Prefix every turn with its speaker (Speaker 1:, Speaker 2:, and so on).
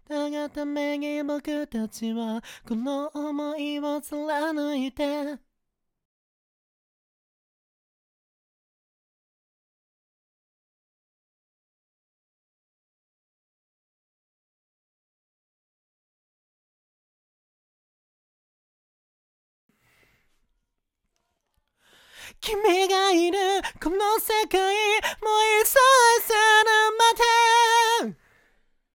Speaker 1: だがために僕たちはこの想いを貫いて君がいるこの世界もういっそ